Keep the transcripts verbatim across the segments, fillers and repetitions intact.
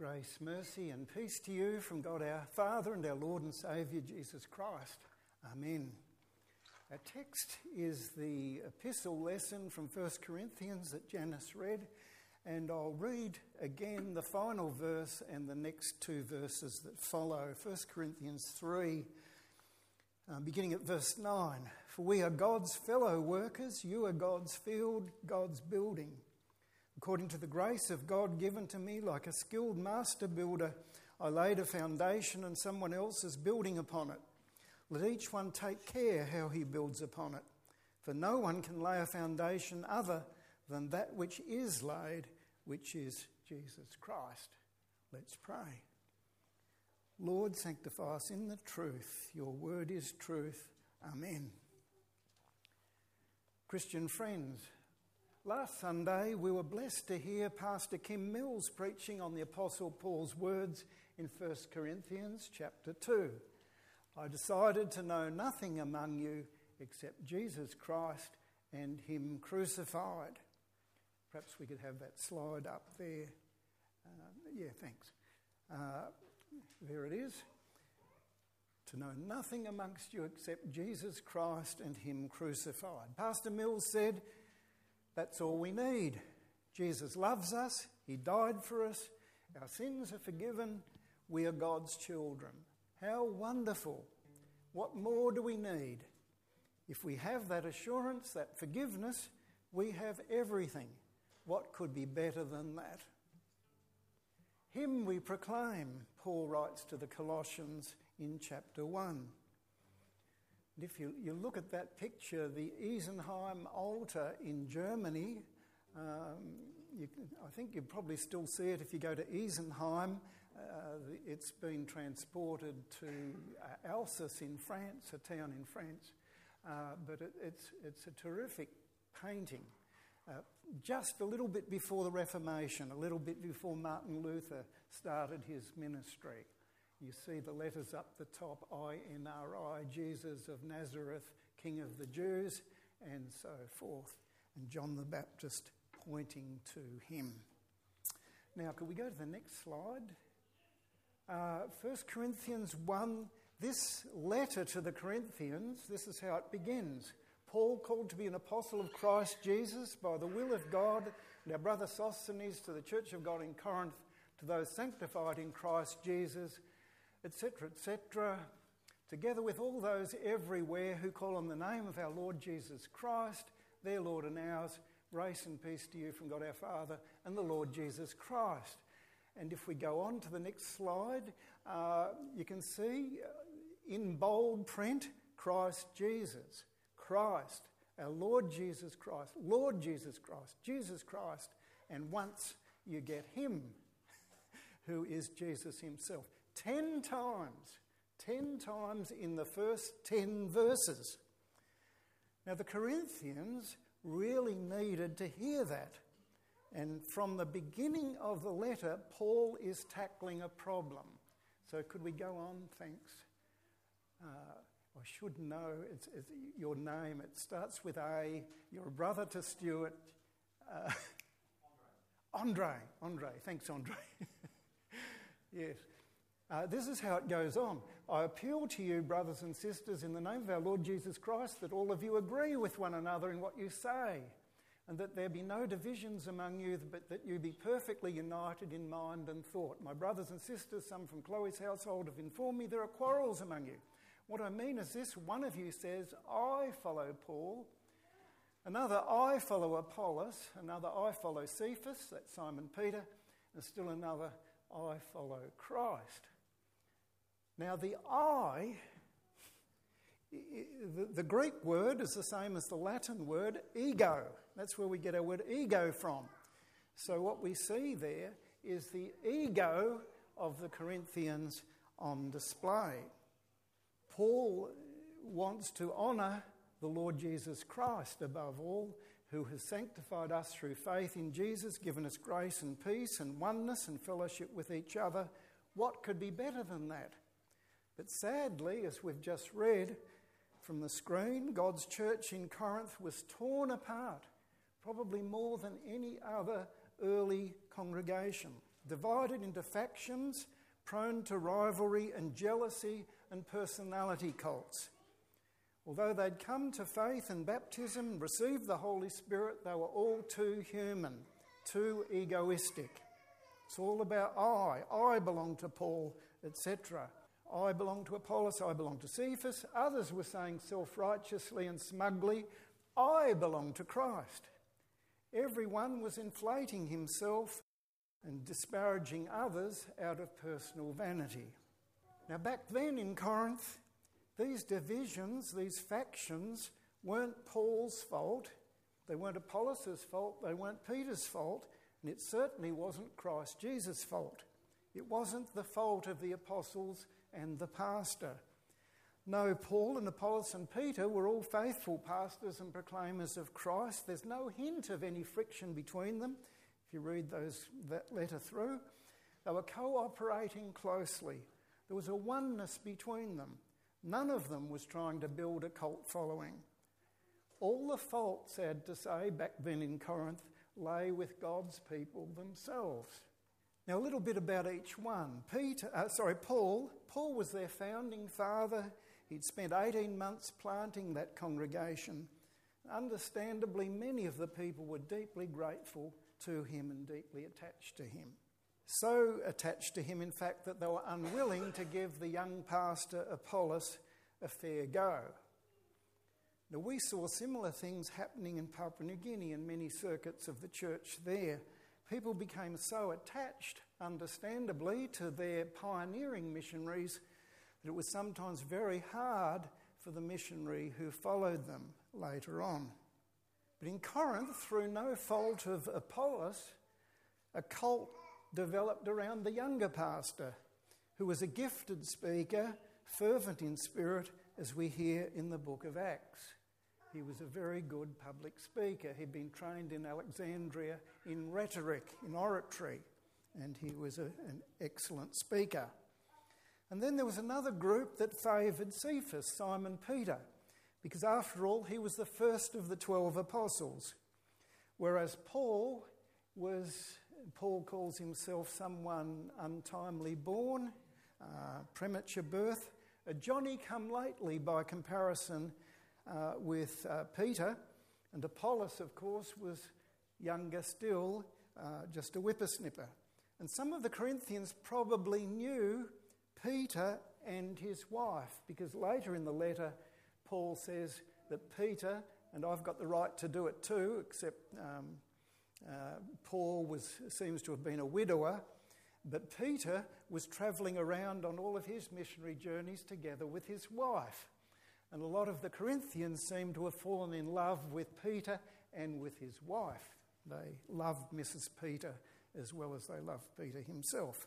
Grace, mercy and peace to you from God our Father and our Lord and Saviour Jesus Christ. Amen. Our text is the epistle lesson from First Corinthians that Janice read, and I'll read again the final verse and the next two verses that follow. First Corinthians three, uh, beginning at verse nine. For we are God's fellow workers, you are God's field, God's building. According to the grace of God given to me, like a skilled master builder, I laid a foundation and someone else is building upon it. Let each one take care how he builds upon it. For no one can lay a foundation other than that which is laid, which is Jesus Christ. Let's pray. Lord, sanctify us in the truth. Your word is truth. Amen. Christian friends, last Sunday, we were blessed to hear Pastor Kim Mills preaching on the Apostle Paul's words in First Corinthians chapter two. I decided to know nothing among you except Jesus Christ and him crucified. Perhaps we could have that slide up there. Uh, yeah, thanks. Uh, there it is. To know nothing amongst you except Jesus Christ and him crucified. Pastor Mills said, that's all we need. Jesus loves us. He died for us. Our sins are forgiven. We are God's children. How wonderful. What more do we need? If we have that assurance, that forgiveness, we have everything. What could be better than that? Him we proclaim, Paul writes to the Colossians in chapter one. And if you, you look at that picture, the Isenheim altar in Germany, um, you can, I think you probably still see it if you go to Isenheim. Uh, it's been transported to uh, Alsace in France, a town in France. Uh, but it, it's, it's a terrific painting. Uh, just a little bit before the Reformation, a little bit before Martin Luther started his ministry. You see the letters up the top, I N R I, Jesus of Nazareth, King of the Jews, and so forth. And John the Baptist pointing to him. Now, could we go to the next slide? Uh, First Corinthians one, this letter to the Corinthians, this is how it begins. Paul, called to be an apostle of Christ Jesus by the will of God, and our brother Sosthenes to the church of God in Corinth, to those sanctified in Christ Jesus, et cetera, et cetera, together with all those everywhere who call on the name of our Lord Jesus Christ, their Lord and ours, grace and peace to you from God our Father and the Lord Jesus Christ. And if we go on to the next slide, uh, you can see in bold print, Christ Jesus, Christ, our Lord Jesus Christ, Lord Jesus Christ, Jesus Christ, and once you get him, who is Jesus himself. Ten times, ten times in the first ten verses. Now the Corinthians really needed to hear that. And from the beginning of the letter, Paul is tackling a problem. So could we go on? Thanks. Uh, I should know it's, it's your name. It starts with A. You're a brother to Stuart. Uh, Andre. Andre. Andre. Thanks, Andre. Yes. Uh, this is how it goes on. I appeal to you, brothers and sisters, in the name of our Lord Jesus Christ, that all of you agree with one another in what you say, and that there be no divisions among you, but that you be perfectly united in mind and thought. My brothers and sisters, some from Chloe's household, have informed me there are quarrels among you. What I mean is this: one of you says, I follow Paul, another, I follow Apollos, another, I follow Cephas, that's Simon Peter, and still another, I follow Christ. Now the I, the, the Greek word is the same as the Latin word ego. That's where we get our word ego from. So what we see there is the ego of the Corinthians on display. Paul wants to honour the Lord Jesus Christ above all, who has sanctified us through faith in Jesus, given us grace and peace and oneness and fellowship with each other. What could be better than that? But sadly, as we've just read from the screen, God's church in Corinth was torn apart, probably more than any other early congregation. divided into factions, prone to rivalry and jealousy and personality cults. Although they'd come to faith and baptism, received the Holy Spirit, they were all too human, too egoistic. It's all about I. I belong to Paul, et cetera. I belong to Apollos, I belong to Cephas. Others were saying self-righteously and smugly, I belong to Christ. Everyone was inflating himself and disparaging others out of personal vanity. Now back then in Corinth, these divisions, these factions, weren't Paul's fault. They weren't Apollos' fault. They weren't Peter's fault. And it certainly wasn't Christ Jesus' fault. It wasn't the fault of the apostles and the pastor. No, Paul and Apollos and Peter were all faithful pastors and proclaimers of Christ. There's no hint of any friction between them. If you read those that letter through, they were cooperating closely. There was a oneness between them. None of them was trying to build a cult following. All the fault, sad to say, back then in Corinth, lay with God's people themselves. Now, a little bit about each one. Peter, uh, sorry, Paul. Paul was their founding father. He'd spent eighteen months planting that congregation. Understandably, many of the people were deeply grateful to him and deeply attached to him. So attached to him, in fact, that they were unwilling to give the young pastor Apollos a fair go. Now, we saw similar things happening in Papua New Guinea in many circuits of the church there. People became so attached, understandably, to their pioneering missionaries that it was sometimes very hard for the missionary who followed them later on. But in Corinth, through no fault of Apollos, a cult developed around the younger pastor, who was a gifted speaker, fervent in spirit, as we hear in the book of Acts. He was a very good public speaker. He'd been trained in Alexandria in rhetoric, in oratory, and he was a, an excellent speaker. And then there was another group that favoured Cephas, Simon Peter, because after all, he was the first of the twelve apostles, whereas Paul was, Paul calls himself someone untimely born, uh, premature birth, a Johnny-come-lately by comparison uh, with uh, Peter, and Apollos, of course, was younger still, uh, just a whippersnipper. And some of the Corinthians probably knew Peter and his wife, because later in the letter, Paul says that Peter, and I've got the right to do it too, except um, uh, Paul was seems to have been a widower, but Peter was travelling around on all of his missionary journeys together with his wife. And a lot of the Corinthians seem to have fallen in love with Peter and with his wife. They loved Missus Peter as well as they loved Peter himself.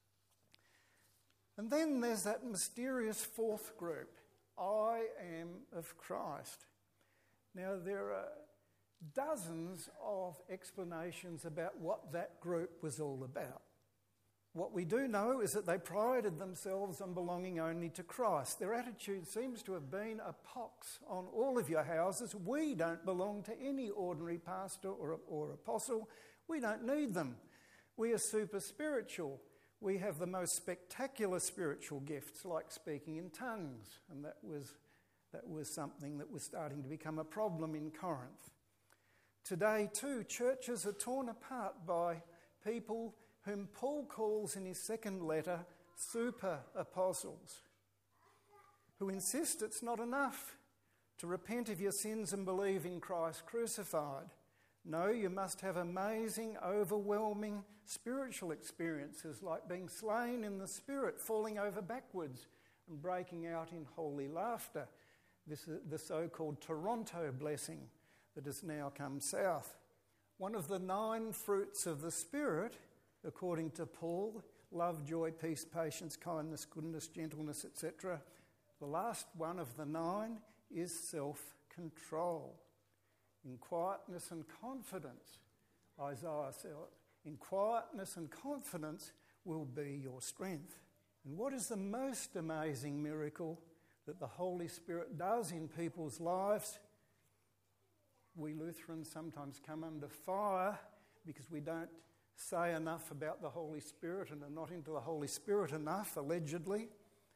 And then there's that mysterious fourth group, I am of Christ. Now, there are dozens of explanations about what that group was all about. What we do know is that they prided themselves on belonging only to Christ. Their attitude seems to have been a pox on all of your houses. We don't belong to any ordinary pastor or, or apostle. We don't need them. We are super spiritual. We have the most spectacular spiritual gifts, like speaking in tongues, and that was, that was something that was starting to become a problem in Corinth. Today, too, churches are torn apart by people whom Paul calls in his second letter super apostles, who insist it's not enough to repent of your sins and believe in Christ crucified. No, you must have amazing, overwhelming spiritual experiences like being slain in the Spirit, falling over backwards and breaking out in holy laughter. This is the so-called Toronto blessing that has now come south. One of the nine fruits of the Spirit, according to Paul, love, joy, peace, patience, kindness, goodness, gentleness, et cetera. The last one of the nine is self-control. In quietness and confidence, Isaiah said, in quietness and confidence will be your strength. And what is the most amazing miracle that the Holy Spirit does in people's lives? We Lutherans sometimes come under fire because we don't say enough about the Holy Spirit and are not into the Holy Spirit enough, allegedly.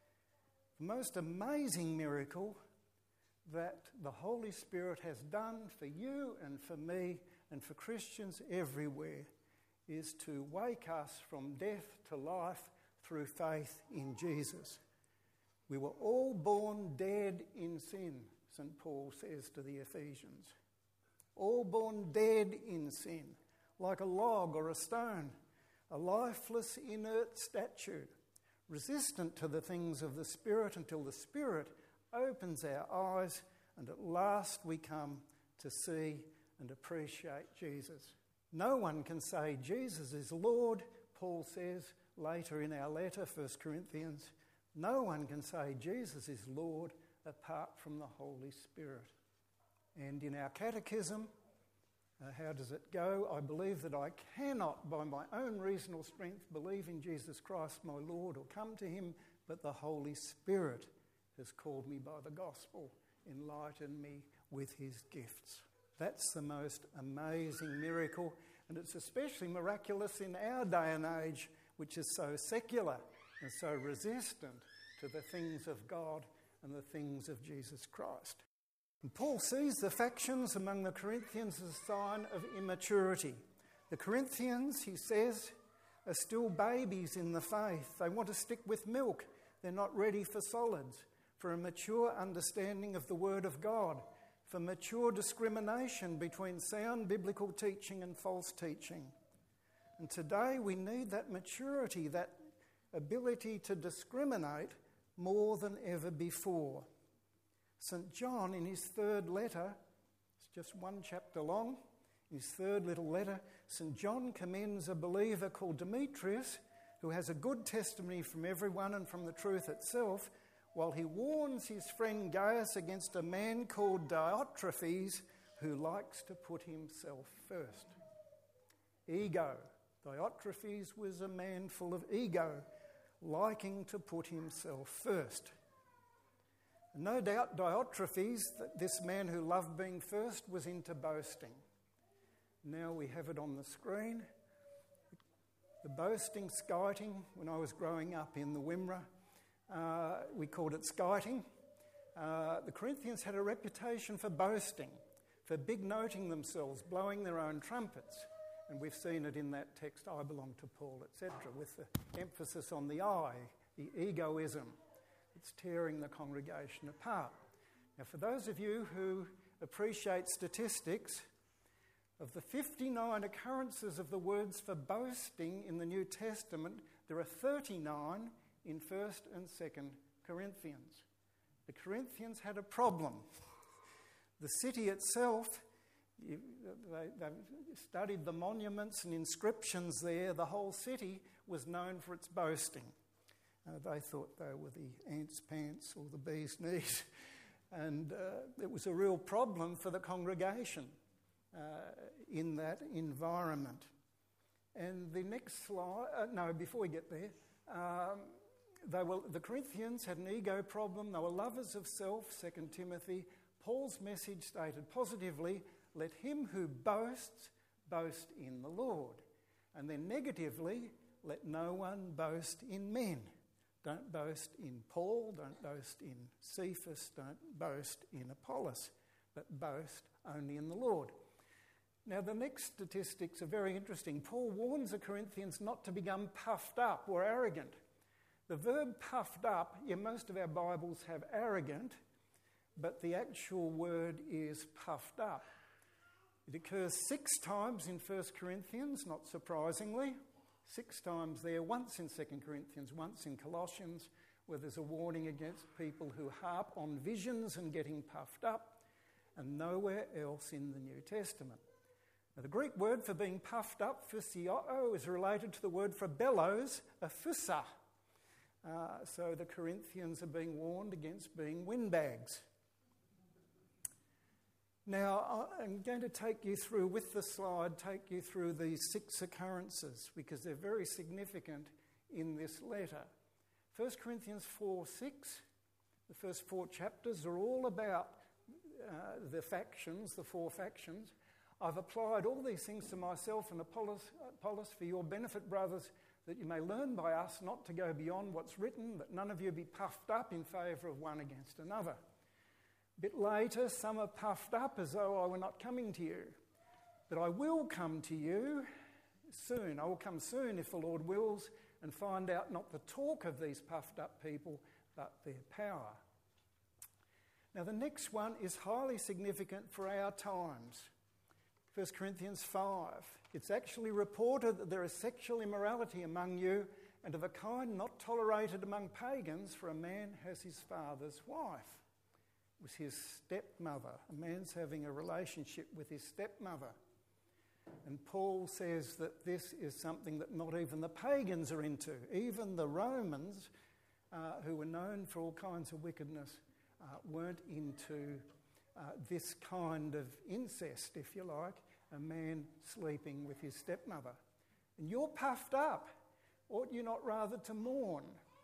The most amazing miracle that the Holy Spirit has done for you and for me and for Christians everywhere is to wake us from death to life through faith in Jesus. We were all born dead in sin, Saint Paul says to the Ephesians. All born dead in sin, like a log or a stone, a lifeless, inert statue, resistant to the things of the Spirit until the Spirit opens our eyes and at last we come to see and appreciate Jesus. No one can say Jesus is Lord, Paul says later in our letter, First Corinthians. No one can say Jesus is Lord apart from the Holy Spirit. And in our catechism, uh, how does it go? I believe that I cannot, by my own reasonable strength, believe in Jesus Christ my Lord or come to him, but the Holy Spirit has called me by the gospel, enlightened me with his gifts. That's the most amazing miracle, and it's especially miraculous in our day and age, which is so secular and so resistant to the things of God and the things of Jesus Christ. And Paul sees the factions among the Corinthians as a sign of immaturity. The Corinthians, he says, are still babies in the faith. They want to stick with milk. They're not ready for solids, for a mature understanding of the Word of God, for mature discrimination between sound biblical teaching and false teaching. And today we need that maturity, that ability to discriminate more than ever before. Saint John, in his third letter, it's just one chapter long, in his third little letter, Saint John commends a believer called Demetrius, who has a good testimony from everyone and from the truth itself, while he warns his friend Gaius against a man called Diotrephes, who likes to put himself first. Ego. Diotrephes was a man full of ego, liking to put himself first. No doubt Diotrephes, this man who loved being first, was into boasting. Now we have it on the screen. The boasting, skiting, when I was growing up in the Wimmera, uh, we called it skiting. Uh, the Corinthians had a reputation for boasting, for big-noting themselves, blowing their own trumpets. And we've seen it in that text, I belong to Paul, et cetera, with the emphasis on the I, the egoism. It's tearing the congregation apart. Now, for those of you who appreciate statistics, of the fifty-nine occurrences of the words for boasting in the New Testament, there are thirty-nine in First and Second Corinthians. The Corinthians had a problem. The city itself, you, they, they studied the monuments and inscriptions there. The whole city was known for its boasting. Uh, they thought they were the ants' pants or the bee's knees. And uh, it was a real problem for the congregation uh, in that environment. And the next slide, uh, no, before we get there, um, they were, the Corinthians had an ego problem. They were lovers of self, Second Timothy. Paul's message stated positively, let him who boasts, boast in the Lord. And then negatively, let no one boast in men. Don't boast in Paul, don't boast in Cephas, don't boast in Apollos, but boast only in the Lord. Now, the next statistics are very interesting. Paul warns the Corinthians not to become puffed up or arrogant. The verb puffed up, yeah, most of our Bibles have arrogant, but the actual word is puffed up. It occurs six times in First Corinthians, not surprisingly. Six times there, once in Second Corinthians, once in Colossians, where there's a warning against people who harp on visions and getting puffed up, and nowhere else in the New Testament. Now, the Greek word for being puffed up, physio, is related to the word for bellows, aphusa. Uh, so the Corinthians are being warned against being windbags. Now, I'm going to take you through, with the slide, take you through these six occurrences because they're very significant in this letter. First Corinthians four six, the first four chapters are all about uh, the factions, the four factions. I've applied all these things to myself and Apollos, Apollos for your benefit, brothers, that you may learn by us not to go beyond what's written, that none of you be puffed up in favour of one against another. A bit later, some are puffed up as though I were not coming to you. But I will come to you soon. I will come soon if the Lord wills, and find out not the talk of these puffed up people, but their power. Now the next one is highly significant for our times. First Corinthians five. It's actually reported that there is sexual immorality among you, and of a kind not tolerated among pagans, for a man has his father's wife. It was his stepmother. A man's having a relationship with his stepmother. And Paul says that this is something that not even the pagans are into. Even the Romans, uh, who were known for all kinds of wickedness, uh, weren't into uh, this kind of incest, if you like, a man sleeping with his stepmother. And you're puffed up. Ought you not rather to mourn?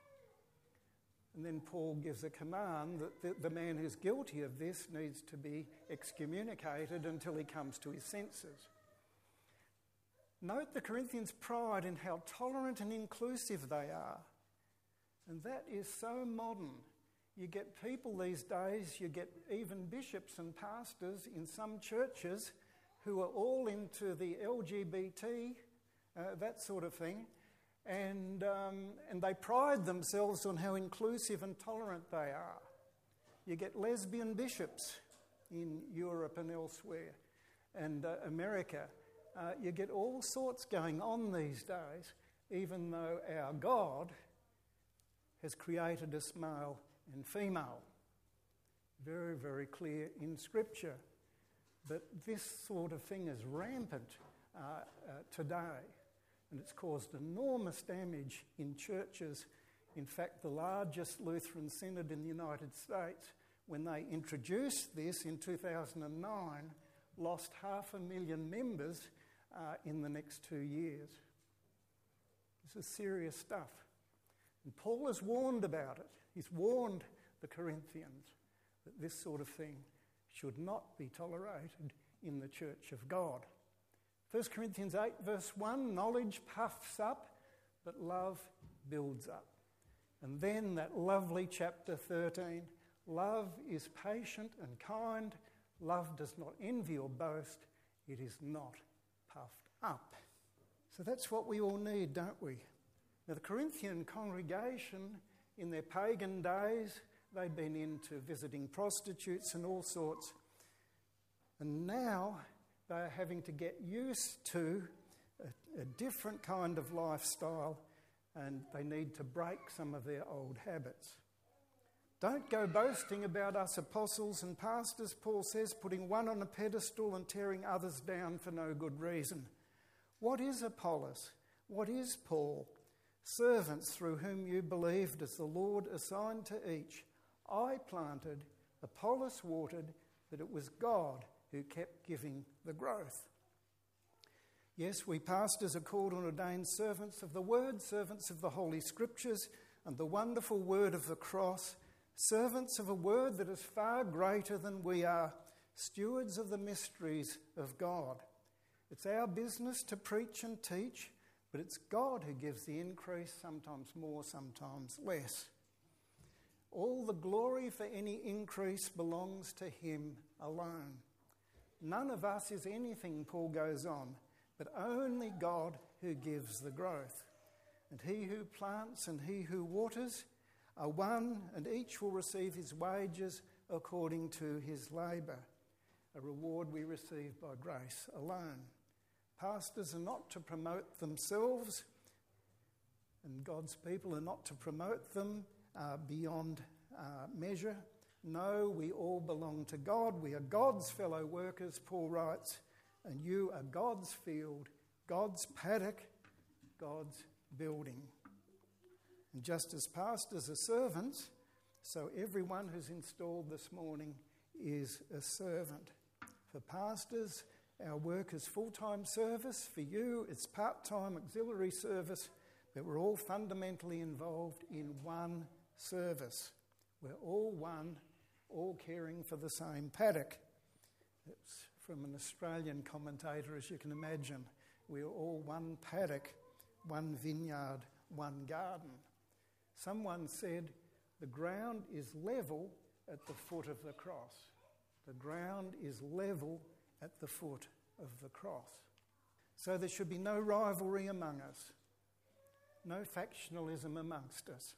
And then Paul gives a command that the, the man who's guilty of this needs to be excommunicated until he comes to his senses. Note the Corinthians' pride in how tolerant and inclusive they are. And that is so modern. You get people these days, you get even bishops and pastors in some churches who are all into the L G B T, uh, that sort of thing, and, um, and they pride themselves on how inclusive and tolerant they are. You get lesbian bishops in Europe and elsewhere, and uh, America. Uh, you get all sorts going on these days, even though our God has created us male and female. Very, very clear in Scripture. But this sort of thing is rampant uh, uh, today, and it's caused enormous damage in churches. In fact, the largest Lutheran synod in the United States, when they introduced this in two thousand nine, lost half a million members Uh, in the next two years. This is serious stuff. And Paul has warned about it. He's warned the Corinthians that this sort of thing should not be tolerated in the church of God. First Corinthians eight verse one, knowledge puffs up, but love builds up. And then that lovely chapter thirteen, love is patient and kind. Love does not envy or boast. It is not puffed up. So that's what we all need, don't we? Now the Corinthian congregation, in their pagan days, they'd been into visiting prostitutes and all sorts. And now they're having to get used to a, a different kind of lifestyle, and they need to break some of their old habits. Don't go boasting about us apostles and pastors, Paul says, putting one on a pedestal and tearing others down for no good reason. What is Apollos? What is Paul? Servants through whom you believed, as the Lord assigned to each. I planted, Apollos watered, but it was God who kept giving the growth. Yes, we pastors are called and ordained servants of the word, servants of the Holy Scriptures and the wonderful word of the cross, servants of a word that is far greater than we are, stewards of the mysteries of God. It's our business to preach and teach, but it's God who gives the increase, sometimes more, sometimes less. All the glory for any increase belongs to him alone. None of us is anything, Paul goes on, but only God who gives the growth. And he who plants and he who waters are one, and each will receive his wages according to his labour, a reward we receive by grace alone. Pastors are not to promote themselves, and God's people are not to promote them uh, beyond uh, measure. No, we all belong to God. We are God's fellow workers, Paul writes, and you are God's field, God's paddock, God's building. And just as pastors are servants, so everyone who's installed this morning is a servant. For pastors, our work is full-time service. For you, it's part-time auxiliary service, but we're all fundamentally involved in one service. We're all one, all caring for the same paddock. It's from an Australian commentator, as you can imagine. We are all one paddock, one vineyard, one garden. Someone said the ground is level at the foot of the cross. The ground is level at the foot of the cross. So there should be no rivalry among us, no factionalism amongst us.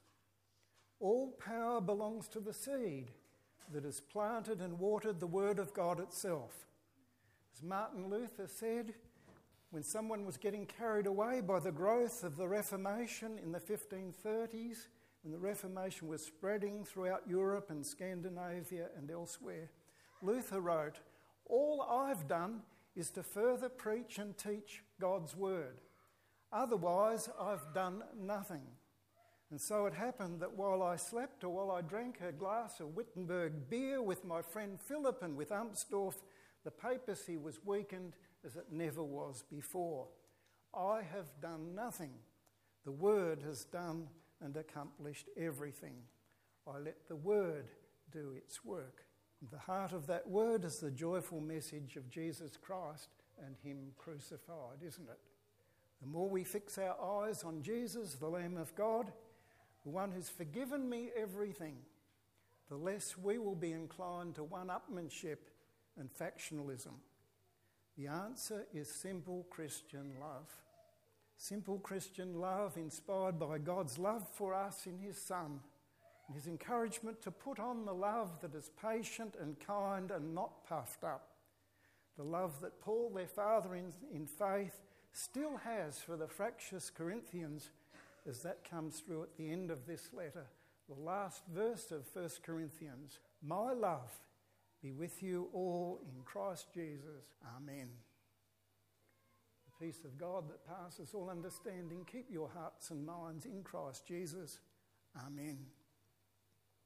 All power belongs to the seed that has planted and watered the Word of God itself. As Martin Luther said, when someone was getting carried away by the growth of the Reformation in the fifteen thirties, when the Reformation was spreading throughout Europe and Scandinavia and elsewhere, Luther wrote, "All I've done is to further preach and teach God's Word. Otherwise, I've done nothing." And so it happened that while I slept or while I drank a glass of Wittenberg beer with my friend Philip and with Amsdorf, the papacy was weakened as it never was before. I have done nothing. The Word has done and accomplished everything. I let the Word do its work. And the heart of that Word is the joyful message of Jesus Christ and Him crucified, isn't it? The more we fix our eyes on Jesus, the Lamb of God, the one who's forgiven me everything, the less we will be inclined to one-upmanship and factionalism. The answer is simple Christian love. Simple Christian love inspired by God's love for us in His Son, and His encouragement to put on the love that is patient and kind and not puffed up. The love that Paul, their father in, in faith, still has for the fractious Corinthians, as that comes through at the end of this letter, the last verse of First Corinthians. My love be with you all in Christ Jesus. Amen. The peace of God that passes all understanding, keep your hearts and minds in Christ Jesus. Amen.